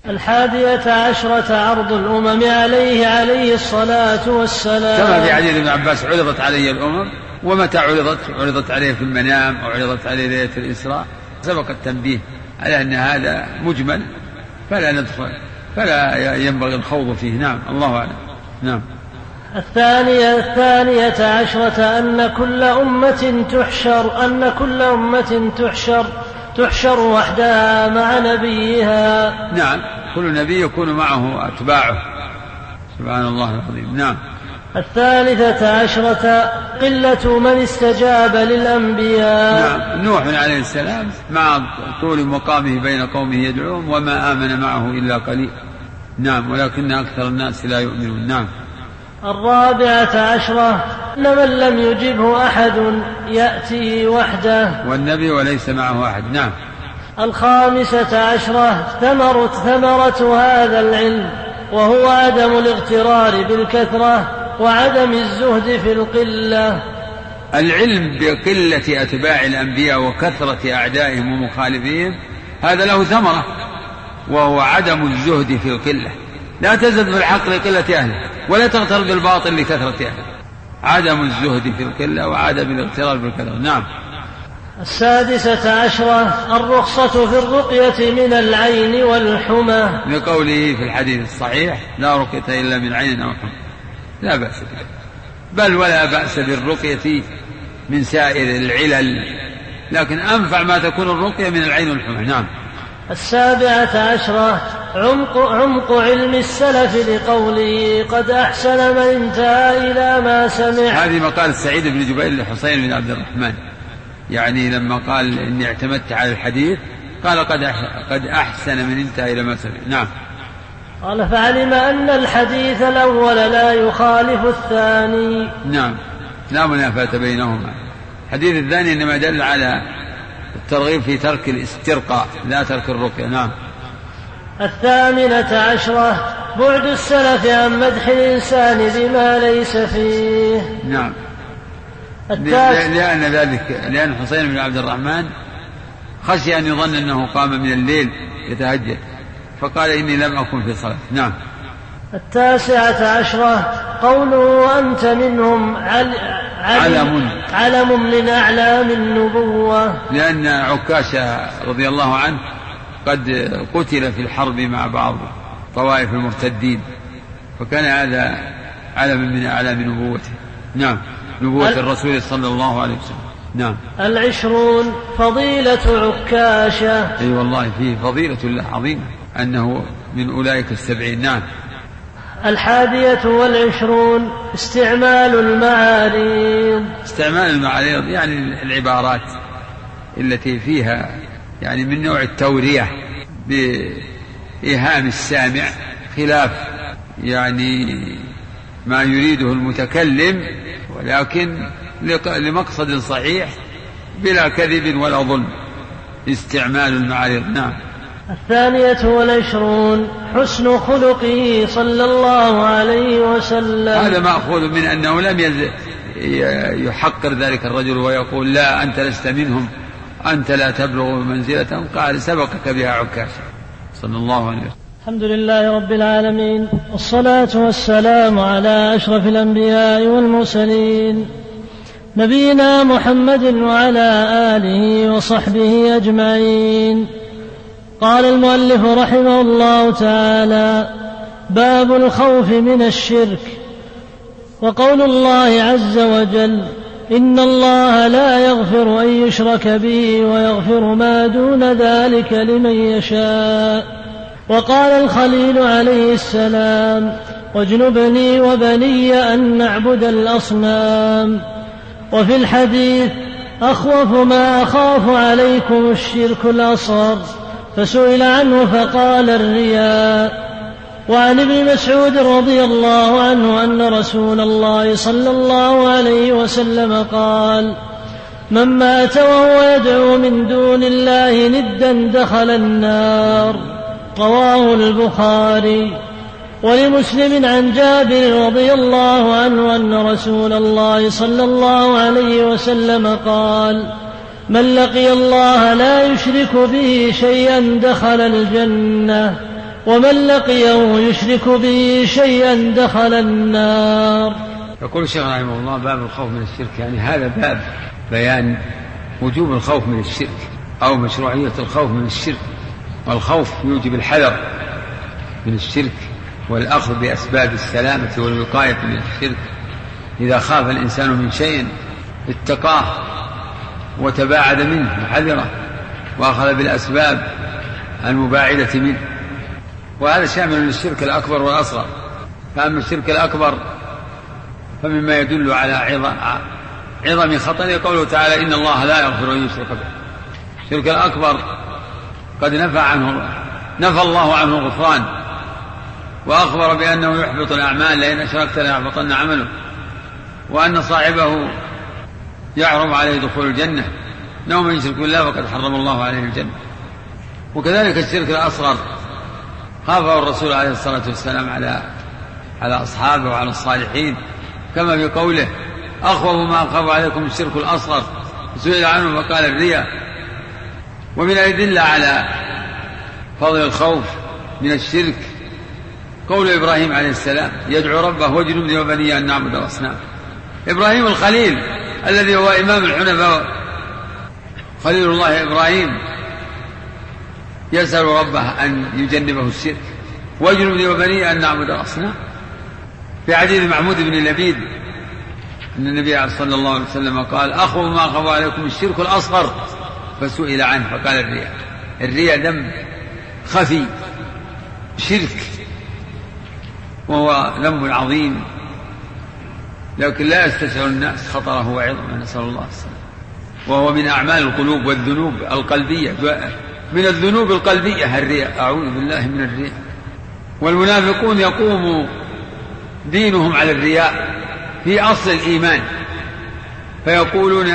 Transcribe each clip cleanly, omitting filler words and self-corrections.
11 عرض الأمم عليه الصلاة والسلام. كما في حديث ابن عباس عرضت علي الأمم، ومتى عرضت عليه في المنام أو عرضت عليه ليلة الإسراء. سبق التنبيه على أن هذا مجمل فلا ينبغي الخوض فيه. نعم، الله أعلم. نعم. 12 أن كل أمة تحشر وحدها مع نبيها. نعم، كل نبي يكون معه أتباعه. سبحان الله العظيم. نعم. 13 قلة من استجاب للأنبياء. نعم، نوح عليه السلام مع طول مقامه بين قومه يدعوهم وما آمن معه إلا قليل. نعم، ولكن أكثر الناس لا يؤمنون. نعم. 14 أن من لم يجبه أحد يأتي وحده والنبي وليس معه أحد. نعم. 15 ثمرة هذا العلم، وهو عدم الاغترار بالكثرة وعدم الزهد في القلة. العلم بقلة أتباع الأنبياء وكثرة أعدائهم ومخالفين هذا له ثمرة، وهو عدم الزهد في القلة. لا تزد في الحق لقلة أهله، ولا تغتر بالباطل لكثرة أهله. عدم الزهد في القلة وعدم الاغترار بالكثرة. نعم. 16 الرخصة في الرقية من العين والحمى، لقوله في الحديث الصحيح: لا رقية إلا من عين أو حمى. لا بأس به، بل ولا بأس بالرقية من سائر العلل، لكن أنفع ما تكون الرقية من العين والحمى. نعم. 17 عمق علم السلف لقوله: قد أحسن من انتهى إلى ما سمع. هذه مقال سعيد بن جبير لحسين بن عبد الرحمن، يعني لما قال إني اعتمدت على الحديث قال قد أحسن من انتهى إلى ما سمع. نعم. قال: فعلم أن الحديث الأول لا يخالف الثاني. نعم، لا منافاة بينهما. الحديث الثاني إنما دل على الترغيب في ترك الاسترقاء لا ترك الرقية. نعم. 18 بعد السلف عن مدح الإنسان بما ليس فيه. نعم. لأن حسين بن عبد الرحمن خشي أن يظن أنه قام من الليل يتهجد، فقال: إني لم أكن في صلاة. نعم. 19 قوله: أنت منهم علم من أعلام النبوة، لأن عكاشة رضي الله عنه قد قتل في الحرب مع بعض طوائف المرتدين، فكان هذا علم من أعلام نبوته. نعم، نبوة الرسول صلى الله عليه وسلم. نعم. 20 فضيلة عكاشة. أي والله فيه فضيلة الله عظيمة أنه من أولئك 70. نعم. 21 استعمال المعاريض يعني العبارات التي فيها يعني من نوع التورية بإيهام السامع خلاف يعني ما يريده المتكلم، ولكن لمقصد صحيح بلا كذب ولا ظلم. استعمال المعارض. نعم. 22 حسن خلقه صلى الله عليه وسلم. هذا مأخوذ من أنه لم يحقر ذلك الرجل ويقول: لا أنت لست منهم، أنت لا تبلغ منزلتهم. قال: سبقك بها عكاشة صلى الله عليه وسلم. الحمد لله رب العالمين، والصلاة والسلام على أشرف الأنبياء والمرسلين، نبينا محمد وعلى آله وصحبه أجمعين. قال المؤلف رحمه الله تعالى: باب الخوف من الشرك. وقول الله عز وجل: إن الله لا يغفر أن يشرك به ويغفر ما دون ذلك لمن يشاء. وقال الخليل عليه السلام: واجنبني وبني أن نعبد الأصنام. وفي الحديث: أخوف ما أخاف عليكم الشرك الأصغر، فسئل عنه فقال: الرياء. وعن ابن مسعود رضي الله عنه أن رسول الله صلى الله عليه وسلم قال: من مات وهو يدعو من دون الله ندا دخل النار. رواه البخاري. ولمسلم عن جابر رضي الله عنه أن رسول الله صلى الله عليه وسلم قال: من لقي الله لا يشرك به شيئا دخل الجنة. ومن لقيه يشرك به شيئا دخل النار. يقول الشيخ رحمه الله: باب الخوف من الشرك، يعني هذا باب بيان وجوب الخوف من الشرك أو مشروعية الخوف من الشرك. والخوف يوجب الحذر من الشرك والأخذ بأسباب السلامة والوقاية من الشرك. إذا خاف الإنسان من شيء اتقاه وتباعد منه وحذره وأخذ بالأسباب المباعدة منه، وهذا شامل للشرك الأكبر والأصغر. فأما الشرك الأكبر فمما يدل على عظم خطره قوله تعالى: إن الله لا يغفر أن يشرك به. الشرك الأكبر قد نفى الله عنه الغفران، وأخبر بأنه يحبط الأعمال: لئن أشركت ليحبطن عمله، وأن صاحبه يحرم عليه دخول الجنة، إنه من يشرك بالله فقد حرم الله عليه الجنة. وكذلك الشرك الأصغر خافه الرسول عليه الصلاة والسلام على أصحابه وعلى الصالحين، كما في قوله: أخوف ما أخاف عليكم الشرك الأصغر، سئل عنه فقال: الرياء. ومن الأدلة على فضل الخوف من الشرك قول إبراهيم عليه السلام: يدعو ربه واجنبني وبني أن نعبد الأصنام. إبراهيم الخليل الذي هو إمام الحنفاء، خليل الله إبراهيم، يسأل ربه أن يجنبه الشرك: واجنبني وبني أن نعبد الأصنام. في حديث محمود بن لبيد أن النبي صلى الله عليه وسلم قال: أخوف ما أخاف عليكم الشرك الأصغر، فسئل عنه فقال: الرياء. الرياء ذنب خفي شرك، وهو ذنب عظيم، لكن لا يستشعر الناس خطره وعظمه، نسأل الله السلامة. وهو من أعمال القلوب والذنوب القلبية، من الذنوب القلبية الرياء، أعوذ بالله من الرياء. والمنافقون يقوم دينهم على الرياء في أصل الإيمان، فيقولون: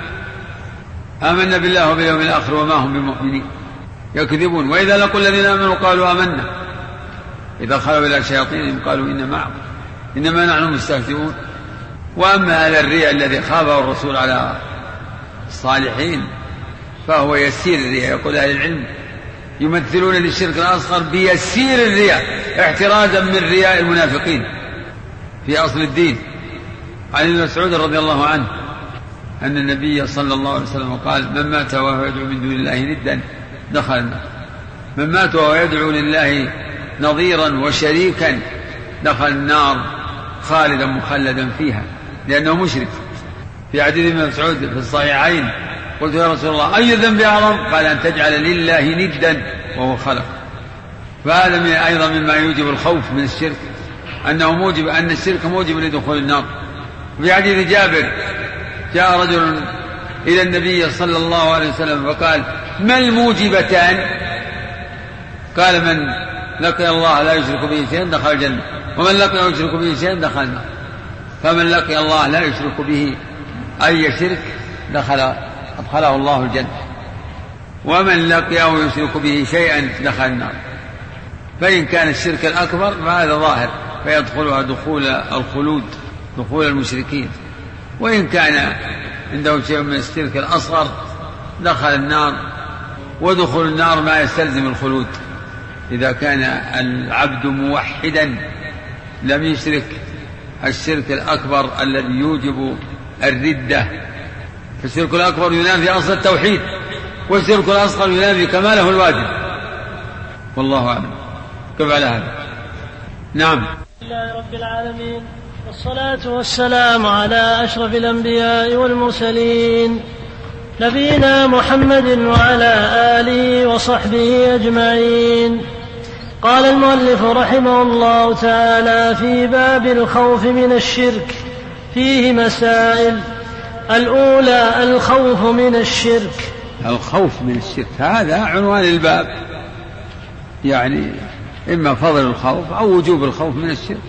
آمنا بالله وباليوم الآخر وما هم بمؤمنين، يكذبون. وإذا لقوا الذين آمنوا قالوا آمنا، إذا خلوا إلى شياطينهم قالوا إنا معكم إنما نحن مستهزئون. وأما هذا الرياء الذي خافه الرسول على الصالحين فهو يسير الرياء. يقول أهل العلم: يمثلون للشرك الأصغر بيسير الرياء، احترازا من رياء المنافقين في أصل الدين. عن ابن مسعود رضي الله عنه أن النبي صلى الله عليه وسلم قال: من مات وهو يدعو من دون الله ندا دخل النار. من مات وهو يدعو لله نظيرا وشريكا دخل النار خالدا مخلدا فيها، لأنه مشرك. في حديث ابن مسعود في الصحيحين: قلت يا رسول الله أي ذنب أعظم؟ قال: أن تجعل لله ندا وهو خلق. فهذا أيضا مما يوجب الخوف من الشرك، أن الشرك موجب لدخول النار. في حديث جابر: جاء رجل إلى النبي صلى الله عليه وسلم فقال: ما الموجبتان؟ قال: من لقي الله لا يشرك به شيئا دخل الجنة، ومن لقي يشرك به شيئا دخل النار. فمن لقي الله لا يشرك به أي شرك أدخله الله الجنة، ومن لقيه يشرك به شيئا دخل النار. فإن كان الشرك الأكبر فهذا ظاهر فيدخلها دخول الخلود، دخول المشركين. وإن كان عنده شيء من الشرك الأصغر دخل النار، ودخول النار ما يستلزم الخلود. إذا كان العبد موحدا لم يشرك الشرك الأكبر الذي يوجب الردة. فالشرك الأكبر ينافي أصل التوحيد، والشرك الأصغر ينافي كماله الواجب. والله أعلم. كيف على هذا؟ نعم. لله رب العالمين، والصلاة والسلام على أشرف الأنبياء والمرسلين، نبينا محمد وعلى آله وصحبه أجمعين. قال المؤلف رحمه الله تعالى: في باب الخوف من الشرك فيه مسائل. الأولى: الخوف من الشرك. الخوف من الشرك هذا عنوان الباب، يعني إما فضل الخوف أو وجوب الخوف من الشرك.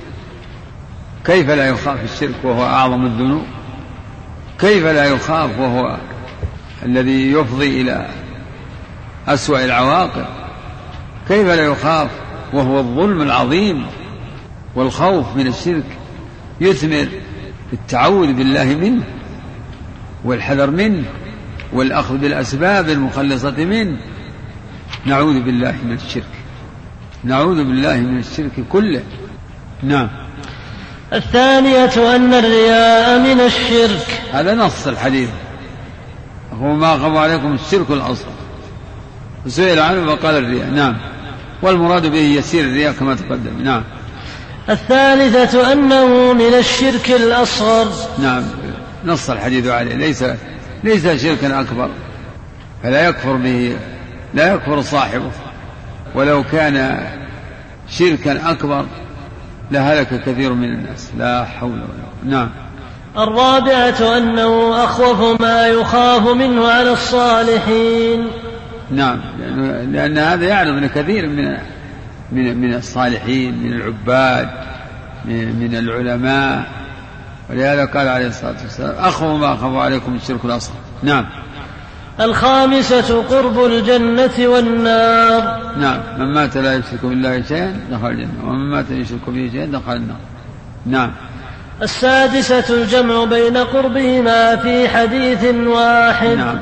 كيف لا يخاف الشرك وهو أعظم الذنوب؟ كيف لا يخاف وهو الذي يفضي إلى أسوأ العواقب؟ كيف لا يخاف وهو الظلم العظيم؟ والخوف من الشرك يثمر التعوذ بالله منه والحذر منه والأخذ بالأسباب المخلصة منه. نعوذ بالله من الشرك. نعوذ بالله من الشرك كله. نعم. الثانية أن الرياء من الشرك. هذا نص الحديث، هو ما خف عليكم الشرك الأصغر، سئل عنه وقال الرياء. نعم. والمراد به يسير الرياء كما تقدم. نعم. الثالثة أنه من الشرك الأصغر. نعم، نص الحديث عليه، ليس شركا أكبر، فلا يكفر به، لا يكفر صاحبه، ولو كان شركا أكبر لهلك كثير من الناس، لا حول ولا قوة. نعم. الرابعة أنه أخوف ما يخاف منه على الصالحين. نعم، لأن هذا يعرض لكثير من الصالحين، من العباد، من العلماء، ولهذا قال عليه الصلاة والسلام أخوف ما أخاف عليكم الشرك الأصغر. نعم. الخامسة قرب الجنة والنار. نعم، من مات لا يشرك بالله شيئا دخل الجنة، ومن مات يشرك به شيئا دخل النار. نعم. السادسة الجمع بين قربهما في حديث واحد. نعم،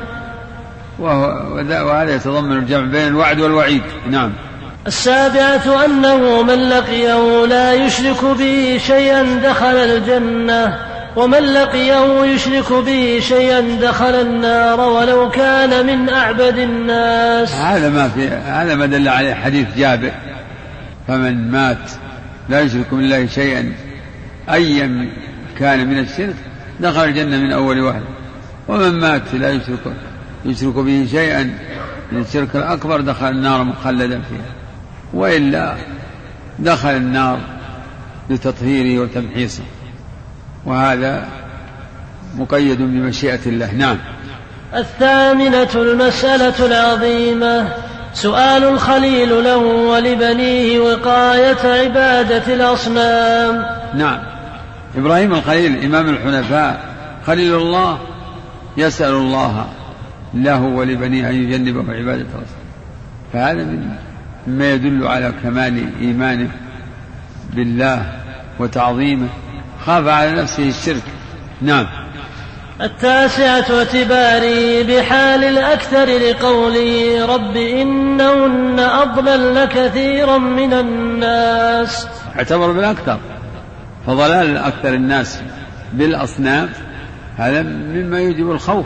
وهذا يتضمن الجمع بين الوعد والوعيد. نعم. السابعة أنه من لقيه لا يشرك به شيئا دخل الجنة، ومن لقيه يشرك به شيئا دخل النار ولو كان من أعبد الناس. هذا ما دل عليه حديث جابر، فمن مات لا يشرك بالله شيئا أيا كان من الشرك دخل الجنة من أول واحد، ومن مات لا يشرك به شيئا من الشرك الأكبر دخل النار مخلدا فيها، وإلا دخل النار لتطهيره وتمحيصه، وهذا مقيد بمشيئة الله. نعم. الثامنة المسألة العظيمة سؤال الخليل له ولبنيه وقاية عبادة الأصنام. نعم. إبراهيم الخليل إمام الحنفاء خليل الله يسأل الله له ولبنيه أن يجنبه عبادة الأصنام، فهذا مما يدل على كمال إيمانه بالله وتعظيمه، خاف على نفسه الشرك. نعم. التاسعة اعتباري بحال الأكثر لقوله رب إنهن أضللن كثيرا من الناس. اعتبر بالأكثر، فضلال أكثر الناس بالأصنام هذا مما يوجب الخوف.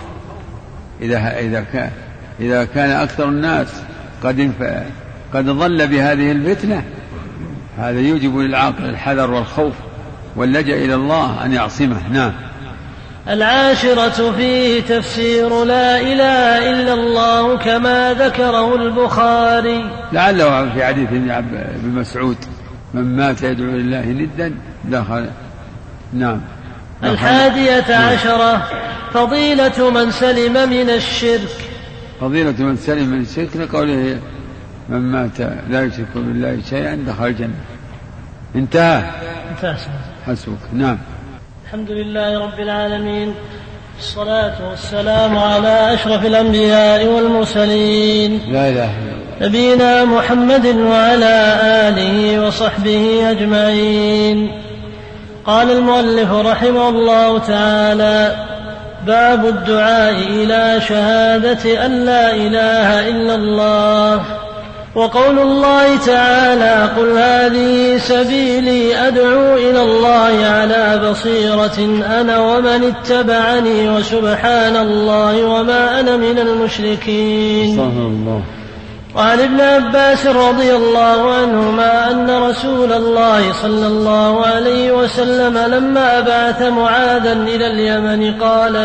إذا كان أكثر الناس قد ضل بهذه الفتنة، هذا يوجب للعاقل الحذر والخوف واللجأ إلى الله أن يعصمه. نعم. العاشرة فيه تفسير لا إله إلا الله كما ذكره البخاري، لعله في حديث ابن مسعود من مات يدعو لله ندا دخل. نعم. الحادية عشرة فضيلة من سلم من الشرك. فضيلة من سلم من الشرك لقوله من مات لا يشرك بالله شيئا دخل الجنة. انتهى. حسبك. نعم. الحمد لله رب العالمين، الصلاة والسلام على أشرف الأنبياء والمرسلين، لا إله إلا الله، نبينا محمد وعلى آله وصحبه أجمعين. قال المؤلف رحمه الله تعالى: باب الدعاء إلى شهادة أن لا إله إلا الله. وقول الله تعالى: قل هذه سبيلي أدعو إلى الله على بصيرة أنا ومن اتبعني وسبحان الله وما أنا من المشركين. الله. وعن ابن عباس رضي الله عنهما أن رسول الله صلى الله عليه وسلم لما بعث معاذا إلى اليمن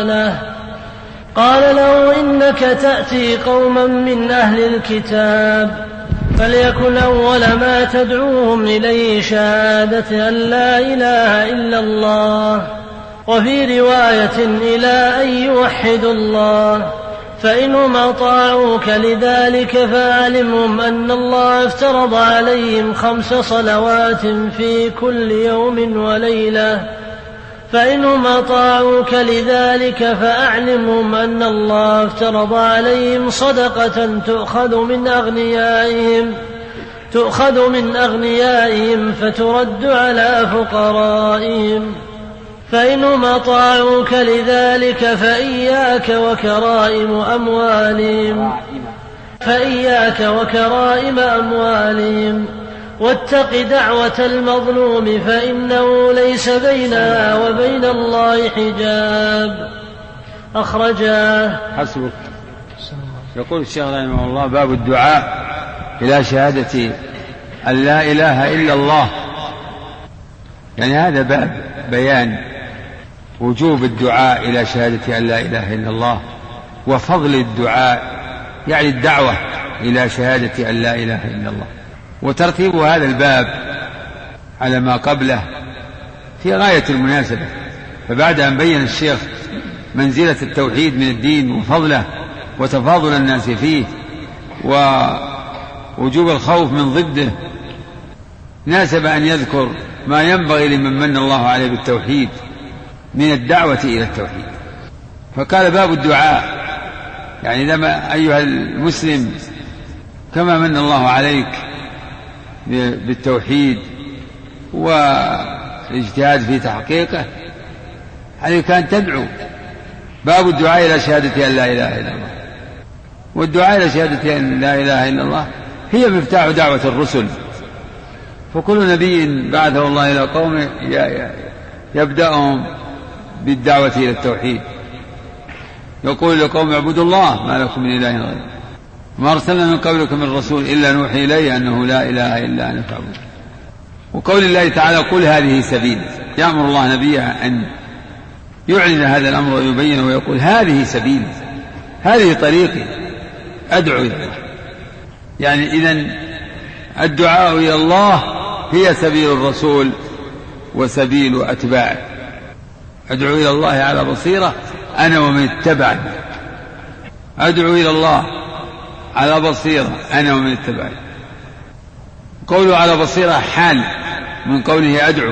قال له إنك تأتي قوما من أهل الكتاب، فليكن أول ما تدعوهم إليه شهادة أن لا إله إلا الله، وفي رواية إلى أن يوحدوا الله، فإنهم أطاعوك لذلك فأعلمهم أن الله افترض عليهم 5 صلوات في كل يوم وليلة. فإنهم أطاعوك لذلك فأعلمهم أن الله افترض عليهم صدقة تؤخذ من أغنيائهم فترد على فقرائهم. فإنهم أطاعوك لذلك فإياك وكرائم أموالهم واتق دعوة المظلوم فإنه ليس بينها وبين الله حجاب. أخرجاه. حسبك. يقول الشيخ رحمه الله: باب الدعاء إلى شهادة أن لا إله إلا الله. يعني هذا باب بيان وجوب الدعاء إلى شهادة أن لا إله إلا الله، وفضل الدعاء يعني الدعوة إلى شهادة أن لا إله إلا الله. وترتيب هذا الباب على ما قبله في غاية المناسبة. فبعد أن بين الشيخ منزلة التوحيد من الدين وفضله وتفاضل الناس فيه ووجوب الخوف من ضده، ناسب أن يذكر ما ينبغي لمن من الله عليه بالتوحيد من الدعوة إلى التوحيد. فقال: باب الدعاء، يعني لما أيها المسلم كما من الله عليك بالتوحيد والاجتهاد في تحقيقه، عليك أن تدعو. باب الدعاء إلى شهادة أن لا إله إلا الله. والدعاء إلى شهادة أن لا إله إلا الله هي مفتاح دعوة الرسل. فكل نبي بعثه الله إلى قومه يبدأهم بالدعوة إلى التوحيد، يقول لقوم: اعبدوا الله ما لكم من إله غيره، ما أرسلنا من قبلك من رسول إلا نوحي إليه أنه لا إله إلا أنا فاعبدون. وقول الله تعالى: قل هذه سبيل، يأمر الله نبيه أن يعلن هذا الأمر ويبينه ويقول: هذه سبيل، هذه طريقي أدعو إلى الله. يعني إذن الدعاء إلى الله هي سبيل الرسول وسبيل أتباعه. أدعو إلى الله على بصيرة أنا ومن اتبعني. أدعو إلى الله على بصيرة أنا ومن اتبعني. قوله على بصيرة حال من قوله أدعو،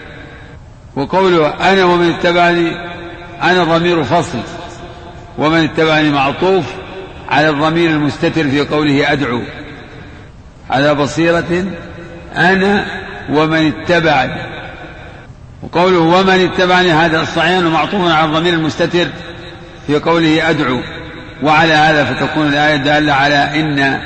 وقوله أنا ومن اتبعني أنا ضمير فصل، ومن اتبعني معطوف على الضمير المستتر في قوله أدعو. على بصيرة أنا ومن اتبعني، وقوله ومن اتبعني هذا الصحيح معطوف على الضمير المستتر في قوله أدعو. وعلى هذا فتكون الآية دالة على إن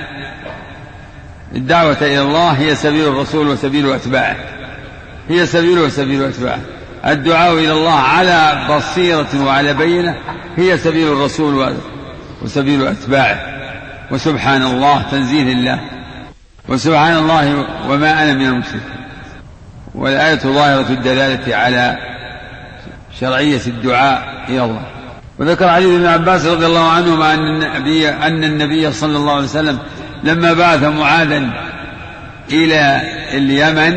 الدعوة إلى الله هي سبيل الرسول وسبيل أتباعه، هي سبيل وسبيل أتباعه. الدعاء إلى الله على بصيرة وعلى بينة هي سبيل الرسول وسبيل أتباعه. وسبحان الله، تنزيه الله، وسبحان الله وما أنا من المشركين. والآية ظاهرة الدلالة على شرعية الدعاء إلى الله. وذكر علي بن عباس رضي الله عنهما أن النبي صلى الله عليه وسلم لما بعث معاذا إلى اليمن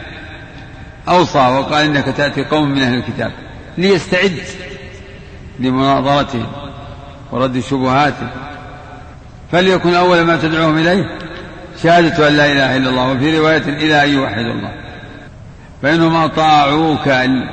أوصى وقال: إنك تأتي قوم من أهل الكتاب، ليستعد لمناظرتهم ورد شبهاتهم، فليكن أول ما تدعوهم إليه شهادة أن لا إله إلا الله، وفي رواية إلى أن يوحدوا الله، فإنهم أطاعوك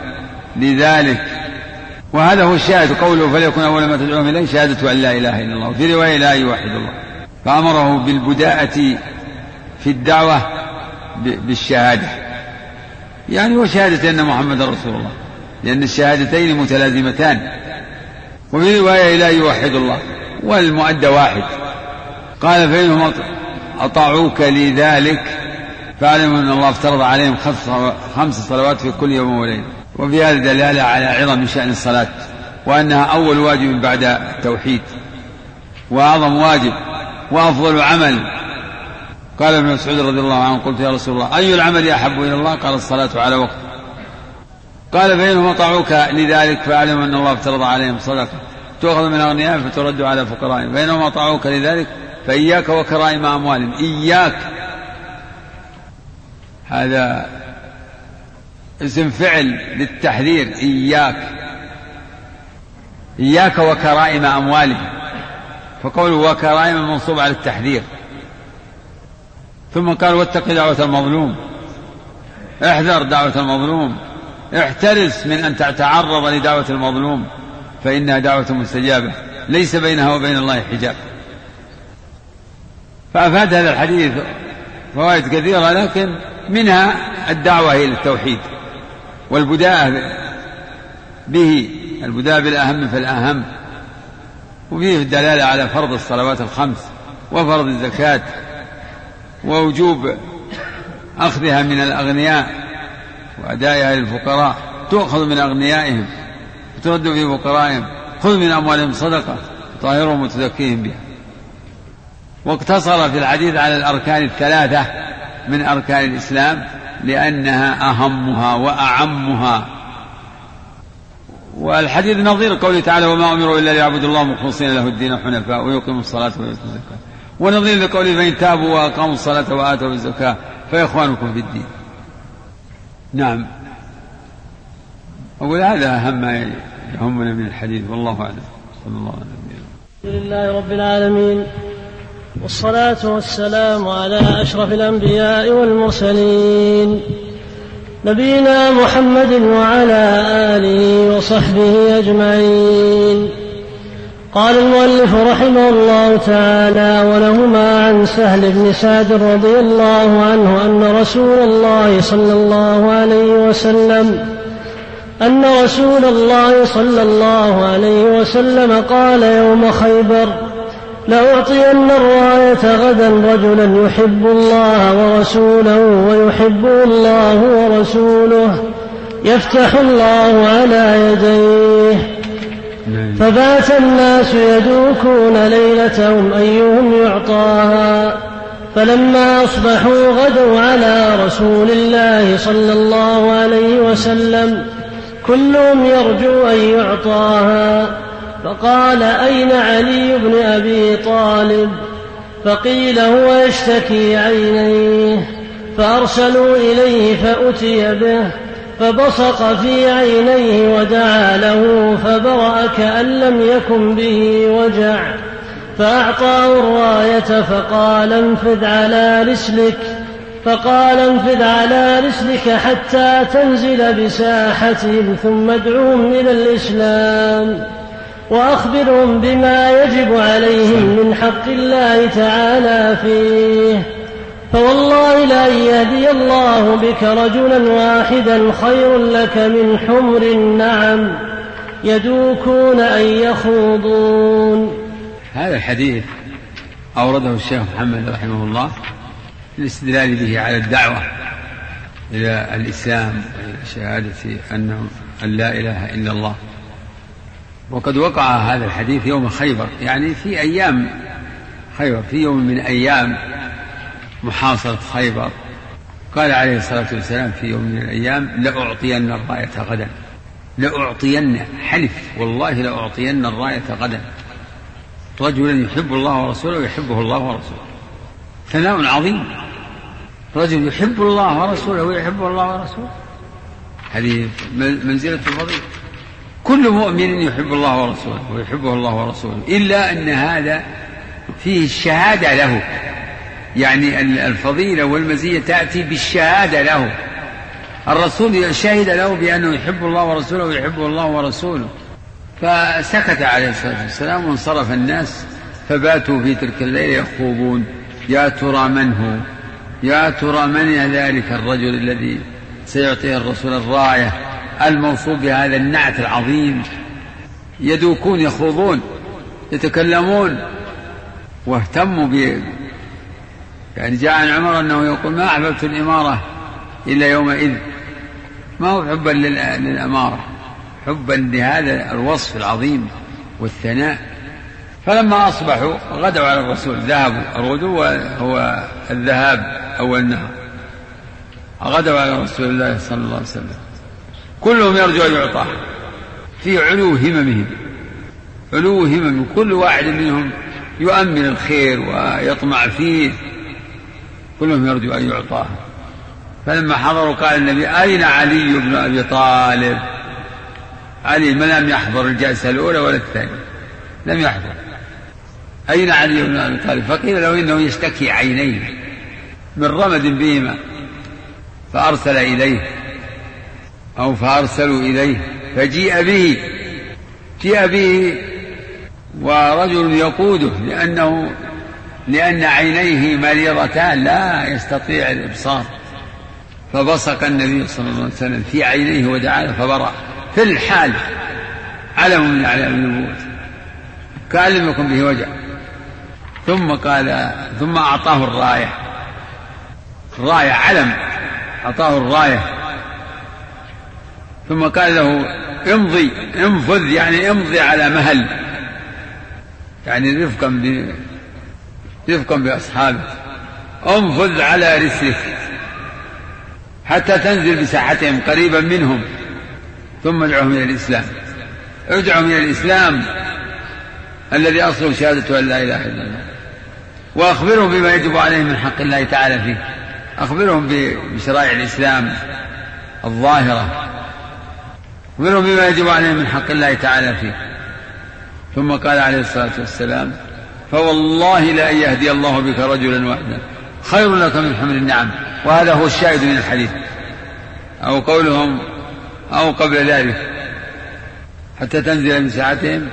لذلك. وهذا هو الشاهد، قوله فليكن أول ما تدعوهم إليه شهادة أن لا إله إلا الله، وفي رواية إلى أن يوحدوا الله. فأمره بالبداءة في الدعوة بالشهادة، يعني وشهادة أن محمد رسول الله، لأن الشهادتين متلازمتان. وفي رواية إلى أن يوحدوا الله، والمؤدى واحد. قال: فإنهم أطاعوك لذلك فاعلموا أن الله افترض عليهم 5 صلوات في كل يوم وليلة. وفي هذا دلالة على عظم شأن الصلاة، وأنها أول واجب بعد التوحيد، وأعظم واجب وأفضل عمل. قال ابن مسعود رضي الله عنه: قلت يا رسول الله أي العمل أحب إلى الله؟ قال: الصلاة على وقت. قال: فإنهم أطاعوك لذلك فاعلموا أن الله افترض عليهم صدقة تؤخذ من أغنيائهم فترد على فقرائهم. فإنهم أطاعوك لذلك فإياك وكرائم أموالهم. إياك هذا اسم فعل للتحذير، إياك وكرائم أموالهم، فقوله وكرائم منصوب على التحذير. ثم قال: واتق دعوة المظلوم، احذر دعوة المظلوم، احترس من أن تتعرض لدعوة المظلوم، فإنها دعوة مستجابة ليس بينها وبين الله حجاب. فأفاد هذا الحديث فوائد كثيرة، لكن منها الدعوة إلى التوحيد والبداء به، البداء بالأهم فالأهم. وفيه الدلالة على فرض الصلوات 5 وفرض الزكاة ووجوب أخذها من الأغنياء وأدائها للفقراء، تؤخذ من أغنيائهم وترد في فقرائهم، خذ من أموالهم صدقة تطهرهم وتزكيهم بها. واقتصر في الحديث على الأركان الثلاثة من أركان الإسلام لأنها أهمها وأعمها. والحديث نظير قوله تعالى وما أمروا إلا ليعبدوا الله مخلصين له الدين حنفاء ويقيموا الصلاة ويؤتوا الزكاة، ونظير لقوله فإن تابوا وأقاموا الصلاة وآتوا الزكاة فإخوانكم في الدين. نعم، أقول هذا أهم ما يهمنا من الحديث، والله أعلم. صلى الله عليه وسلم. الحمد لله رب العالمين، والصلاة والسلام على أشرف الأنبياء والمرسلين نبينا محمد وعلى آله وصحبه أجمعين. قال المؤلف رحمه الله تعالى صلى عن سهل بن سعد رضي الله عنه أن رسول الله صلى الله عليه وسلم قال يوم خيبر لأعطين الراية غدا رجلا يحب الله ورسوله ويحبه الله ورسوله يفتح الله على يديه. فبات الناس يدوكون ليلتهم أيهم يعطاها، فلما أصبحوا غدوا على رسول الله صلى الله عليه وسلم كلهم يرجو أن يعطاها، فقال أين علي بن أبي طالب؟ فقيل هو يشتكي عينيه، فأرسلوا إليه فأتي به فبصق في عينيه ودعا له فبرأ كأن لم يكن به وجع، فأعطاه الراية فقال انفذ على رسلك حتى تنزل بساحتهم ثم ادعوهم إلى الإسلام وأخبرهم بما يجب عليهم من حق الله تعالى فيه، فوالله لا يهدي الله بك رجلا واحدا خير لك من حمر النعم يدوكون أن يخوضون. هذا الحديث أورده الشيخ محمد رحمه الله للاستدلال به على الدعوة إلى الإسلام وشهادة أن لا إله إلا الله. وقد وقع هذا الحديث يوم خيبر، يعني في أيام خيبر، في يوم من أيام محاصرة خيبر. قال عليه الصلاة والسلام في يوم من الأيام لأعطين الراية غدا، لأعطين، حلف والله لأعطين الراية غدا رجلا يحب الله ورسوله ويحبه الله ورسوله. ثناء عظيم، رجل يحب الله ورسوله ويحبه الله ورسوله، هذه منزلة الفضيلة. كل مؤمن يحب الله ورسوله ويحبه الله ورسوله، إلا أن هذا فيه الشهادة له، يعني الفضيلة والمزية تأتي بالشهادة له. الرسول شهد له بأنه يحب الله ورسوله ويحبه الله ورسوله، فسكت عليه الصلاة والسلام وانصرف الناس، فباتوا في تلك الليلة يخوضون يا ترى من هو، يا ترى من ذلك الرجل الذي سيعطيه الرسول الراية الموصوف بهذا النعت العظيم. يدوكون، يخوضون، يتكلمون، واهتموا يعني جاء عن عمر أنه يقول ما أحببت الإمارة إلا يومئذ، ما هو حبا للأمارة، حبا لهذا الوصف العظيم والثناء. فلما أصبحوا غدوا على الرسول، ذهبوا، الغدو هو الذهاب أو النهار، غدوا على رسول الله صلى الله عليه وسلم كلهم يرجو أن يعطاه، في علو همم، كل واحد منهم يؤمن الخير ويطمع فيه، كلهم يرجو أن يعطاه. فلما حضروا قال النبي أين علي بن أبي طالب؟ علي ما لم يحضر الجلسة الأولى ولا الثانية، لم يحضر. أين علي بن أبي طالب؟ فقيل له إنه يشتكي عينيه من رمد بهما، فأرسلوا إليه فجيء به ورجل يقوده لأن عينيه مريضتان لا يستطيع الإبصار، فبصق النبي صلى الله عليه وسلم في عينيه ودعاه فبرأ في الحال، علم من أعلام النبوة كأن لم يكن به وجع. ثم أعطاه الراية، علم أعطاه الراية، ثم قال له امضي، انفذ يعني امضي على مهل، يعني رفقا بأصحابه، انفذ على رسلك حتى تنزل بساحتهم قريبا منهم، ثم ادعهم إلى الإسلام. ادعهم إلى الإسلام الذي أصله شهادة أن لا إله إلا الله، وأخبرهم بما يجب عليهم من حق الله تعالى فيه، أخبرهم بشرائع الإسلام الظاهرة، أخبرهم بما يجب عليهم من حق الله تعالى فيه. ثم قال عليه الصلاة والسلام: فوالله لأن يهدي الله بك رجلا واحدا خير لك من حمر النعم. وهذا هو الشاهد من الحديث، أو قولهم أو قبل ذلك حتى تنزل من ساعتهم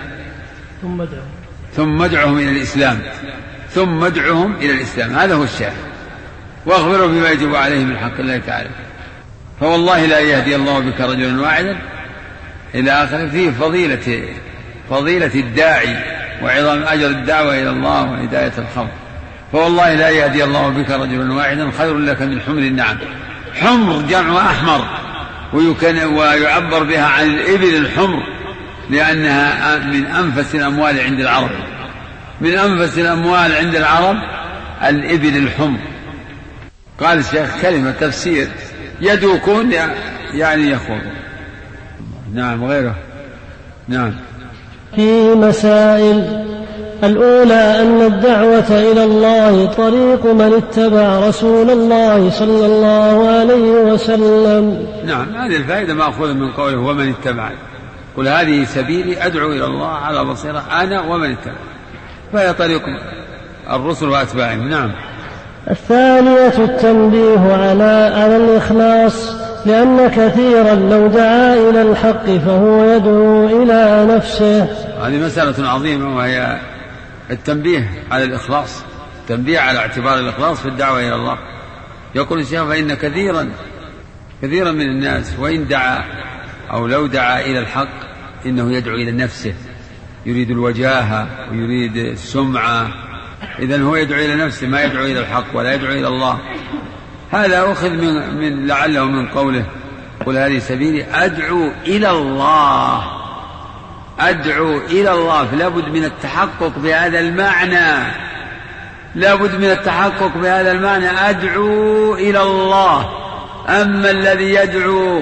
ثم ادعهم إلى الإسلام، ثم ادعهم إلى الإسلام، هذا هو الشاهد. واخبروا بما يجب عليه من حق الله تعالى. فوالله لا يهدي الله بك رجلا واحدا إلى آخره، فيه فضيلة الداعي وعظم أجر الدعوة إلى الله وهداية الخلق. فوالله لا يهدي الله بك رجلا واحدا خير لك من حمر النعم. حمر جمع أحمر، ويعبر بها عن الإبل الحمر، لأنها من أنفس الأموال عند العرب، من أنفس الأموال عند العرب الإبل الحمر. قال الشيخ كلمة تفسير: يدوكون يعني يخوضون. نعم غيره. نعم. في مسائل: الأولى أن الدعوة إلى الله طريق من اتبع رسول الله صلى الله عليه وسلم. نعم، هذه الفائدة مأخوذة من قوله: ومن اتبع. قل هذه سبيلي أدعو إلى الله على بصيرة أنا ومن اتبع، فهي طريق الرسل وأتباعهم. نعم. الثانية التنبيه على الإخلاص، لأن كثيرا لو دعا إلى الحق فهو يدعو إلى نفسه. هذه مسألة عظيمة، وهي التنبيه على الإخلاص، التنبيه على اعتبار الإخلاص في الدعوة إلى الله. يقول الشيخ: فإن كثيرا من الناس وإن دعا أو لو دعا إلى الحق إنه يدعو إلى نفسه، يريد الوجاهة ويريد السمعة، إذن هو يدعو إلى نفسه، ما يدعو إلى الحق ولا يدعو إلى الله. هذا أخذ من لعله من قوله: قل هذه سبيلي أدعو إلى الله، أدعو إلى الله. فلا بد من التحقق بهذا المعنى، لا بد من التحقق بهذا المعنى، أدعو إلى الله. أما الذي يدعو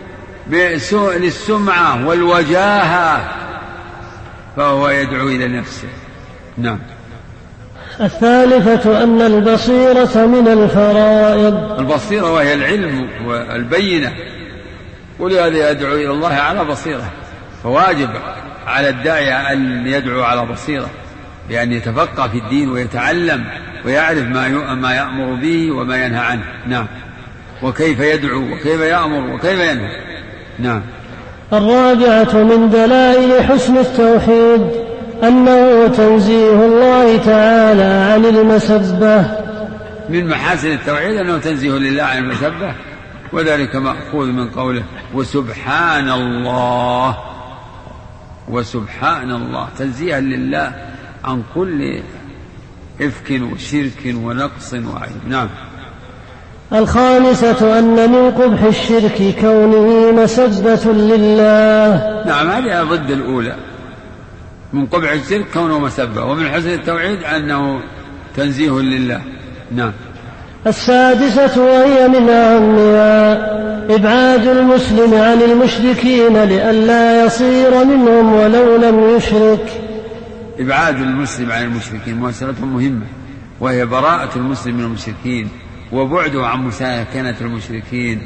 للسمعة والوجاهة فهو يدعو إلى نفسه. نعم. الثالثة أن البصيرة من الفرائض. البصيرة وهي العلم والبينة، ولهذا يدعو إلى الله على بصيرة، فواجب على الداعية أن يدعو على بصيرة، بأن يتفقه في الدين ويتعلم ويعرف ما يأمر به وما ينهى عنه. نعم. وكيف يدعو وكيف يأمر وكيف ينهى. نعم. الرابعة من دلائل حسن التوحيد أنه تنزيه الله تعالى عن المسبة. من محاسن التوحيد أنه تنزيه لله عن المسبة، وذلك مأخوذ من قوله: وسبحان الله. وسبحان الله تنزيها لله عن كل إفك وشرك ونقص وعيب. نعم. الخامسة أن من قبح الشرك كونه مسبة لله. نعم، هذه ضد الأولى. من قبح الشرك كونه مسبة، ومن حسن التوحيد أنه تنزيه لله. نعم. السادسة وهي من أهمها إبعاد المسلم عن المشركين لئلا يصير منهم ولو لم يشرك. إبعاد المسلم عن المشركين مسألة مهمة، وهي براءة المسلم من المشركين وبعده عن مساكنة المشركين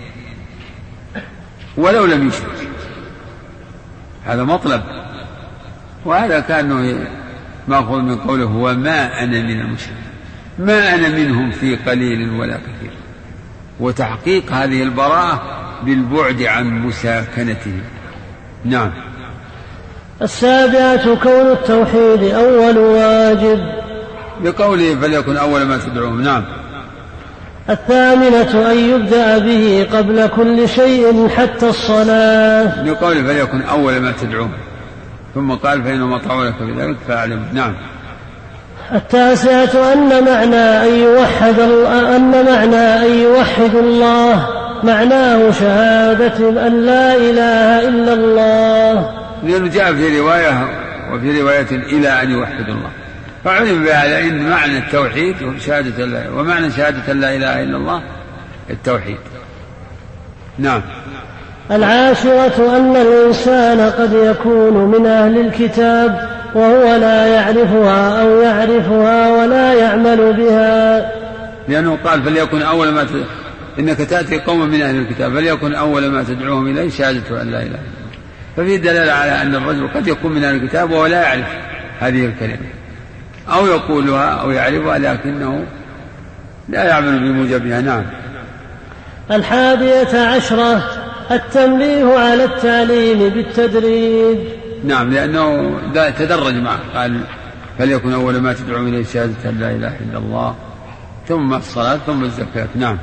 ولو لم يشرك. هذا مطلب، وهذا كان مأخوذ من قوله: وما أنا من المشركين، ما أنا منهم في قليل ولا كثير. وتحقيق هذه البراءة بالبعد عن مساكنته. نعم. السابعة كون التوحيد أول واجب، بقوله: فليكن أول ما تدعوهم. نعم. الثامنة أن يبدأ به قبل كل شيء حتى الصلاة، بقوله: فليكن أول ما تدعوهم، ثم قال: فإنهم أطاعوا لك بذلك فأعلم. نعم. التاسعة أن معنى أن يوحد الله معناه شهادة أن لا إله إلا الله، لأنه جاء في رواية وفي رواية إلى أن يوحدوا الله، فعلم بهذا أن معنى التوحيد شهادة الله، ومعنى شهادة لا إله إلا الله التوحيد. نعم. 10 أن الإنسان قد يكون من أهل الكتاب وهو لا يعرفها أو يعرفها ولا يعمل بها، لأنه قال فليكن أول ما إنك تأتي قوما من أهل الكتاب فليكن أول ما تدعوهم إليه شهادة أن لا إله إلا الله. ففي دلالة على أن الرجل قد يكون من أهل الكتاب وهو لا يعرف هذه الكلمة أو يقولها أو يعرفها لكنه لا يعمل بموجبها. نعم. 11 التنبيه على التعليم بالتدريج. نعم، لأنه تدرج معه، قال فليكن أول ما تدعو إليه شهادة أن لا إله إلا الله ثم الصلاة ثم الزكاة. نعم.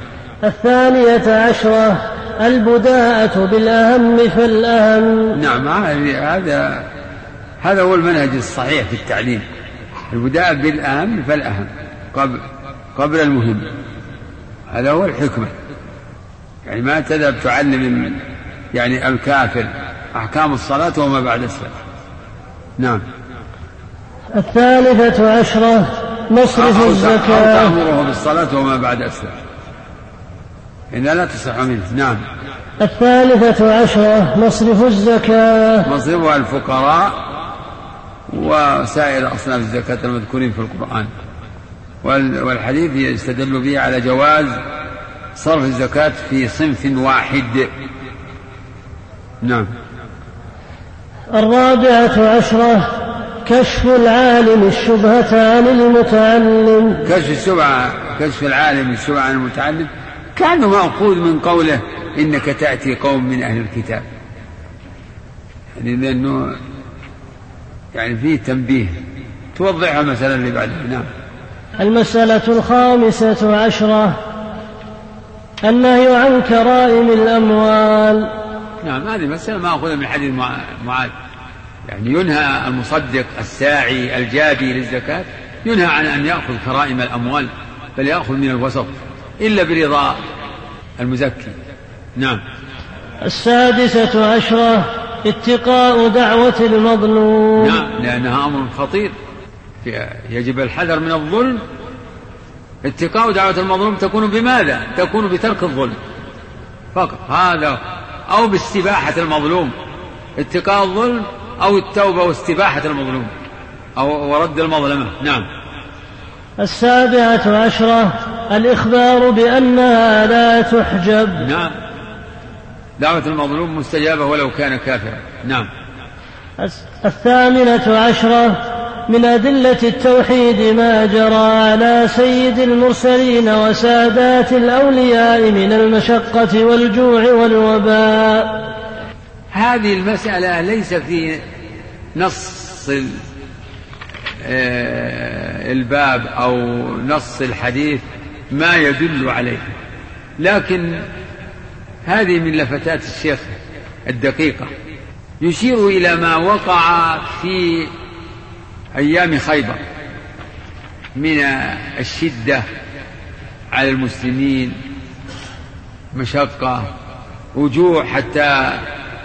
12 البداءة بالأهم فالأهم. نعم، هذا هو المنهج الصحيح في التعليم، البداءة بالأهم فالأهم قبل المهم، هذا هو الحكمة. يعني ما تذهب تعلم يعني الكافر أحكام الصلاة وما بعد الصلاة. نعم. 13 مصرف الزكاة أو تأمره بالصلاة وما بعد الصلاة إنها لا تصح منه. نعم. 13 مصرف الزكاة مصرفها الفقراء وسائر أصناف الزكاة المذكورين في القرآن، والحديث يستدل به على جواز صرف الزكاة في صنف واحد. نعم. 14 كشف العالم الشبهة عن المتعلم. كشف العالم الشبهة عن المتعلم كأنه مأخوذ من قوله إنك تأتي قوم من أهل الكتاب، يعني لأنه يعني فيه تنبيه توضحها مثلا اللي بعدها. نعم. 15 النهي عن كرائم الأموال. نعم، هذه مسألة مأخوذة من حديث معاذ، يعني ينهى المصدق الساعي الجادي للزكاة ينهى عن أن يأخذ كرائم الأموال، بل يأخذ من الوسط إلا برضا المزكي. نعم. 16 اتقاء دعوة المظلوم. نعم، لأنها أمر خطير يجب الحذر من الظلم. اتقاء دعوة المظلوم تكون بماذا؟ تكون بترك الظلم فقط، هذا أو باستباحة المظلوم، اتقاء الظلم أو التوبة واستباحة المظلوم أو ورد المظلمة. نعم. 17 الإخبار بأنها لا تحجب. نعم، دعوة المظلوم مستجابة ولو كان كافرا. نعم. 18 من أدلة التوحيد ما جرى على سيد المرسلين وسادات الأولياء من المشقة والجوع والوباء. هذه المسألة ليس في نص الباب أو نص الحديث ما يدل عليه، لكن هذه من لفتات الشيخ الدقيقة، يشير إلى ما وقع في أيام خيبر من الشدة على المسلمين، مشقة وجوع، حتى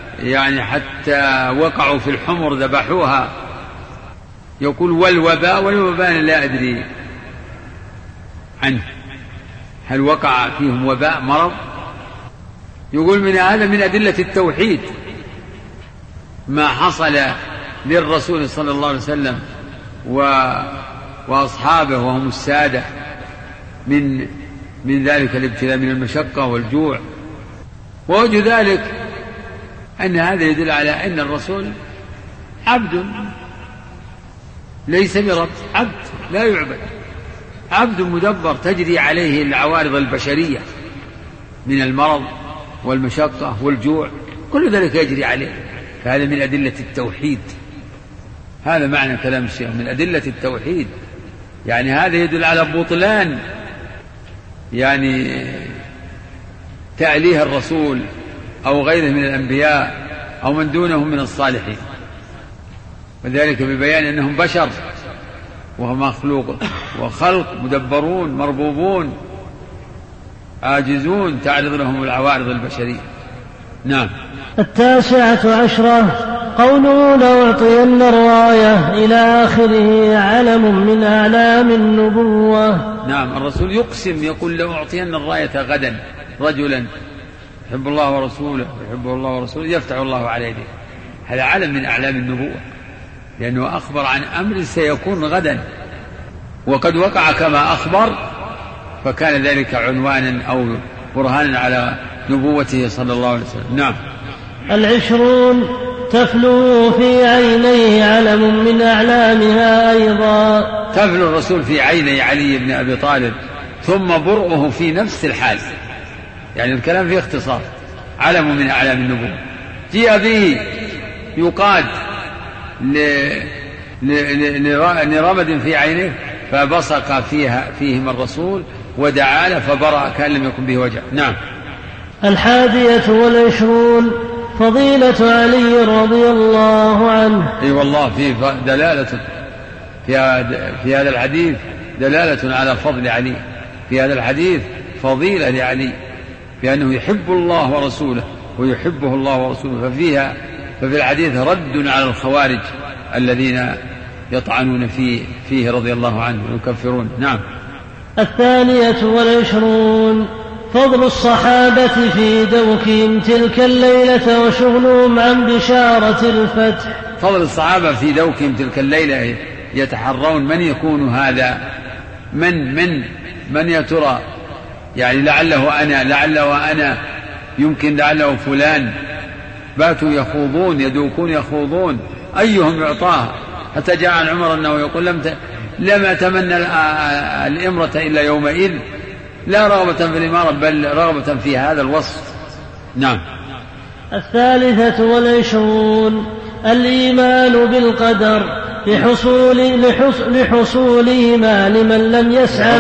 وقعوا في الحمر ذبحوها. يقول والوباء لا أدري عنه، هل وقع فيهم وباء مرض؟ يقول من هذا من أدلة التوحيد ما حصل للرسول صلى الله عليه وسلم وأصحابه وهم السادة من ذلك الابتلاء من المشقة والجوع. ووجه ذلك أن هذا يدل على أن الرسول عبد ليس برب، عبد لا يعبد، عبد مدبر تجري عليه العوارض البشرية من المرض والمشقة والجوع، كل ذلك يجري عليه. فهذا من أدلة التوحيد، هذا معنى كلام الشيخ، من أدلة التوحيد. يعني هذا يدل على بطلان يعني تأليه الرسول أو غيره من الأنبياء أو من دونهم من الصالحين، وذلك ببيان أنهم بشر وهم مخلوق وخلق مدبرون مربوبون، عاجزون تعرض لهم العوارض البشرية. نعم. 19 قوله لأعطين الراية إلى آخره علم من أعلام النبوة. نعم، الرسول يقسم يقول لأعطين الراية غدا رجلا يحب الله ورسوله ويحبه الله ورسوله يفتح الله على يديه. هذا علم من أعلام النبوة، لأنه أخبر عن أمر سيكون غدا وقد وقع كما أخبر، فكان ذلك عنوانا أو برهانا على نبوته صلى الله عليه وسلم. نعم. 20 تفلو في عينيه علم من أعلامها أيضا. تفلو الرسول في عيني علي بن أبي طالب ثم برؤه في نفس الحال، يعني الكلام فيه اختصار. علم من أعلام النبوة جيء به يقاد لرمد في عينه فبصق فيهما الرسول ودعا له فبرأ كأن لم يكن به وجع. نعم. 21 فضيلة علي رضي الله عنه. اي والله في دلالة في هذا الحديث دلالة على فضل علي. في هذا الحديث فضيلة لعلي بأنه يحب الله ورسوله ويحبه الله ورسوله، ففي الحديث رد على الخوارج الذين يطعنون فيه رضي الله عنه ويكفرون. نعم. 22 فضل الصحابة في دوكهم تلك الليلة وشغلهم عن بشارة الفتح. فضل الصحابة في دوكهم تلك الليلة يتحرون من يكون هذا، من يا ترى، يعني لعله أنا يمكن لعله فلان. باتوا يخوضون يدوكون يخوضون أيهم يعطاها، حتى جاء عن عمر أنه يقول لم أتمنى الإمرة إلا يومئذ، لا رغبة في الإمارة بل رغبة في هذا الوصف. نعم. 23 الإيمان بالقدر لحصولهما لمن لم يسعى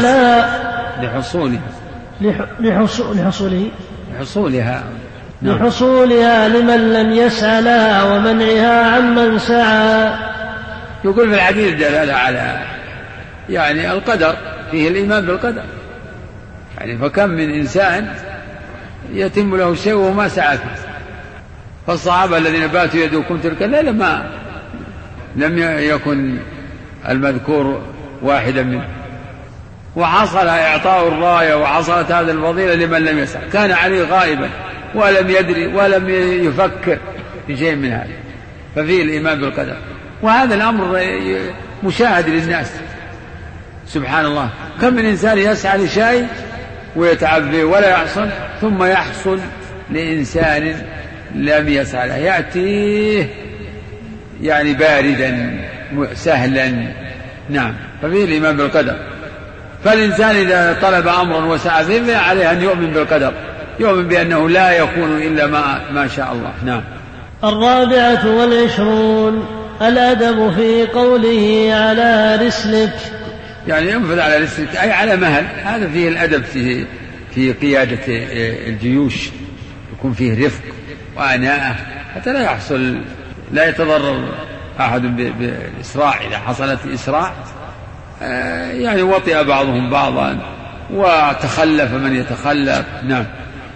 لحصولها لمن لم يسعى لها ومنعها عمن سعى. يقول في الحديث دلالة على يعني القدر، فيه الإيمان بالقدر، يعني فكم من إنسان يتم له شيء وما سعى فيه. فالصحابة الذين باتوا يدوكون تلك الليلة لم يكن المذكور واحدا منه، وحصل إعطاء الراية وحصلت هذه الفضيلة لمن لم يسعى. كان علي غائبا ولم يدري ولم يفكر في شيء من هذا، ففيه الإيمان بالقدر. وهذا الأمر مشاهد للناس سبحان الله. كم من إنسان يسعى لشيء ويتعب به ولا يحصل، ثم يحصل لإنسان لم يسعى له، يأتيه يعني باردا سهلا. نعم. ففيه الإيمان بالقدر. فالإنسان إذا طلب أمرا وسعى فيه عليه أن يؤمن بالقدر، يؤمن بأنه لا يكون إلا ما شاء الله. نعم. 24 الأدب في قوله على رسلك، يعني ينفذ على رسلك أي على مهل. هذا فيه الأدب في قيادة الجيوش، يكون فيه رفق وعناءة حتى لا يتضرر أحد بالإسراع. إذا حصلت الإسراع يعني وطئ بعضهم بعضا وتخلف من يتخلف. نعم.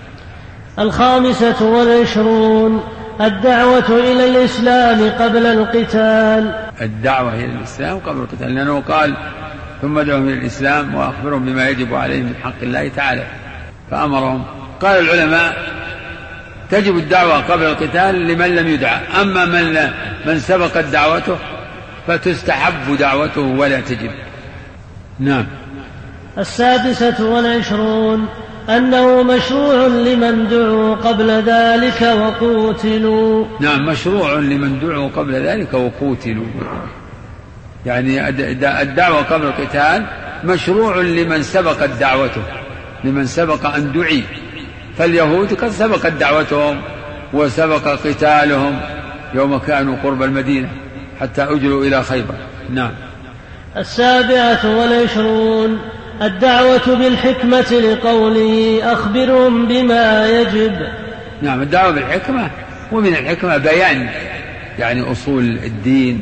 25 الدعوة إلى الإسلام قبل القتال. الدعوة إلى الإسلام قبل القتال، لأنه قال ثم ادعوهم إلى الإسلام وأخبرهم بما يجب عليهم من حق الله تعالى فأمرهم. قال العلماء تجب الدعوة قبل القتال لمن لم يدعى، أما من سبقت دعوته فتستحب دعوته ولا تجب. نعم. 26 أنه مشروع لمن دعوا قبل ذلك وقوتلوا. نعم، مشروع لمن دعوا قبل ذلك وقوتلوا، يعني الدعوة قبل القتال مشروع لمن سبقت دعوته، لمن سبق أن دعي. فاليهود قد سبقت دعوتهم وسبق قتالهم يوم كانوا قرب المدينة حتى أجلوا إلى خيبر. نعم. 27 الدعوة بالحكمة لقوله أخبرهم بما يجب. نعم، الدعوة بالحكمة، ومن الحكمة بيان يعني أصول الدين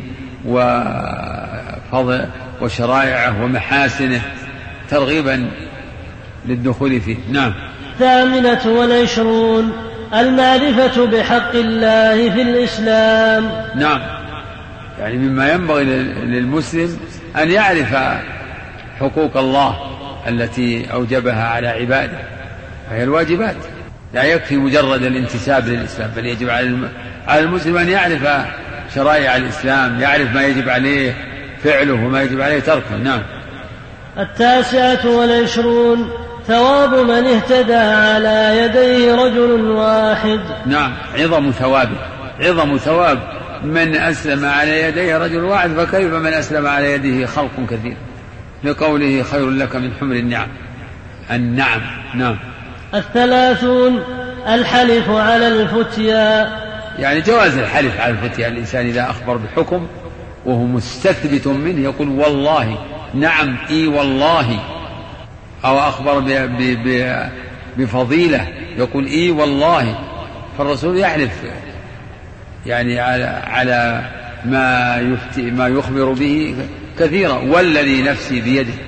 وفضل وشرائعه ومحاسنه ترغيبا للدخول فيه. نعم. والعشرون المعرفة بحق الله في الإسلام. نعم، يعني مما ينبغي للمسلم أن يعرف حقوق الله التي أوجبها على عباده، وهي الواجبات. لا يكفي مجرد الانتساب للإسلام، بل يجب على المسلم أن يعرف شرائع الإسلام، يعرف ما يجب عليه فعله وما يجب عليه تركه. نعم. 29 ثواب من اهتدى على يديه رجل واحد. نعم، عظم ثواب من أسلم على يديه رجل واحد، فكيف من أسلم على يديه خلق كثير، لقوله خير لك من حمر النعم. نعم. 30 الحلف على الفتيا، يعني جواز الحلف على الفتيا. الإنسان إذا أخبر بحكم وهو مستثبت منه يقول والله، نعم، إي والله، أو أخبر بفضيلة يقول إي والله، فالرسول يحلف يعني على ما يخبر به كثيرا. والذي نفسي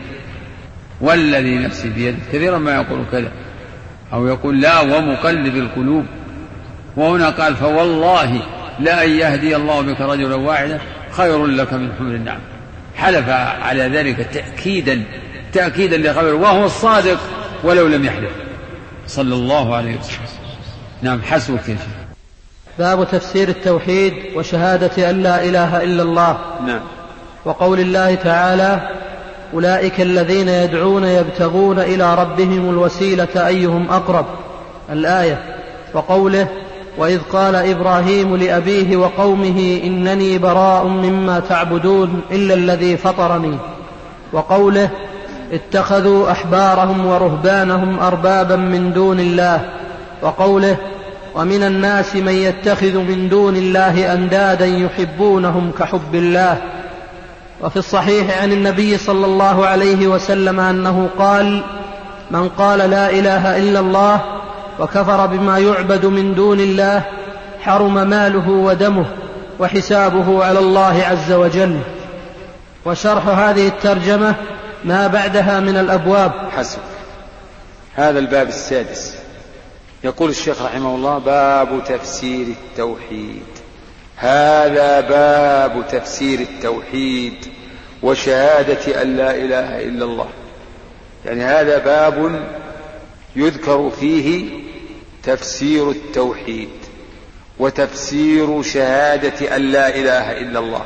بيده كثيرا ما يقول كذا، أو يقول لا ومقلب القلوب. وهنا قال فوالله لا أن يهدي الله بك رجلا واحدا خير لك من حمر النعم. حلف على ذلك تأكيدا لخبره، وهو الصادق ولو لم يحلف، صلى الله عليه وسلم. نعم. حسبك يا شيخ. باب تفسير التوحيد وشهادة أن لا إله إلا الله. نعم. وقول الله تعالى أولئك الذين يدعون يبتغون إلى ربهم الوسيلة أيهم أقرب، الآية. وقوله وإذ قال إبراهيم لأبيه وقومه إنني براء مما تعبدون إلا الذي فطرني. وقوله اتخذوا أحبارهم ورهبانهم أربابا من دون الله. وقوله ومن الناس من يتخذ من دون الله أندادا يحبونهم كحب الله. وفي الصحيح عن النبي صلى الله عليه وسلم أنه قال من قال لا إله إلا الله وكفر بما يعبد من دون الله حرم ماله ودمه وحسابه على الله عز وجل. وشرح هذه الترجمة ما بعدها من الأبواب. حسب. هذا الباب السادس. يقول الشيخ رحمه الله باب تفسير التوحيد. هذا باب تفسير التوحيد وشهادة أن لا إله إلا الله. يعني هذا باب يذكر فيه تفسير التوحيد وتفسير شهادة أن لا إله إلا الله.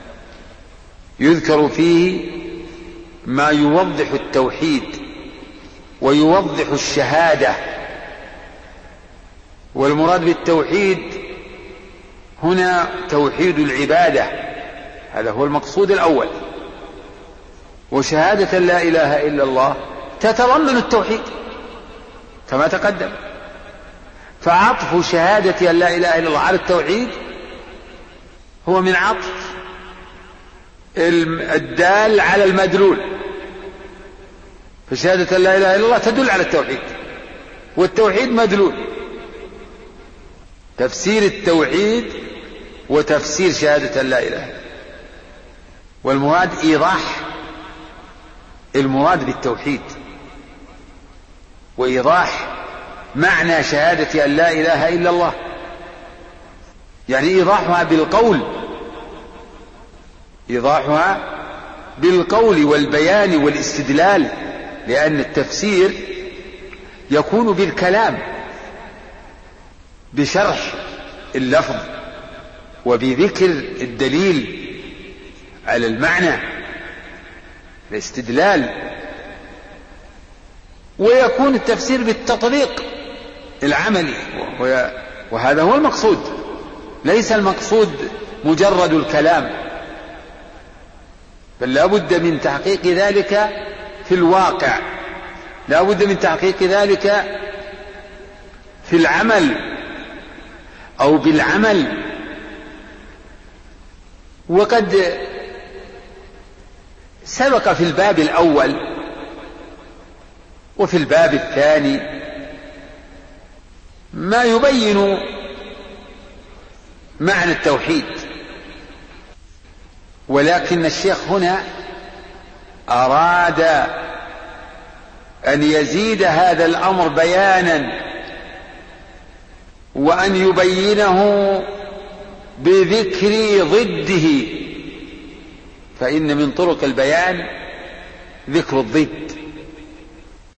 يذكر فيه ما يوضح التوحيد ويوضح الشهادة. والمراد بالتوحيد هنا توحيد العبادة، هذا هو المقصود الأول. وشهادة لا إله إلا الله تتضمن التوحيد كما تقدم. فعطف شهادة أن لا إله إلا الله على التوحيد هو من عطف الدال على المدلول. فشهادة لا إله إلا الله تدل على التوحيد، والتوحيد مدلول. تفسير التوحيد وتفسير شهادة لا إله. والمراد إيضاح المراد بالتوحيد وإيضاح معنى شهادة أن لا إله إلا الله، يعني إيضاحها بالقول والبيان والاستدلال. لأن التفسير يكون بالكلام بشرح اللفظ وبذكر الدليل على المعنى، الاستدلال. ويكون التفسير بالتطبيق العملي، وهذا هو المقصود. ليس المقصود مجرد الكلام، بل لا بد من تحقيق ذلك في الواقع، لا بد من تحقيق ذلك في العمل أو بالعمل. وقد سبق في الباب الأول وفي الباب الثاني ما يبين معنى التوحيد، ولكن الشيخ هنا أراد أن يزيد هذا الأمر بيانا وأن يبينه بذكر ضده، فإن من طرق البيان ذكر الضد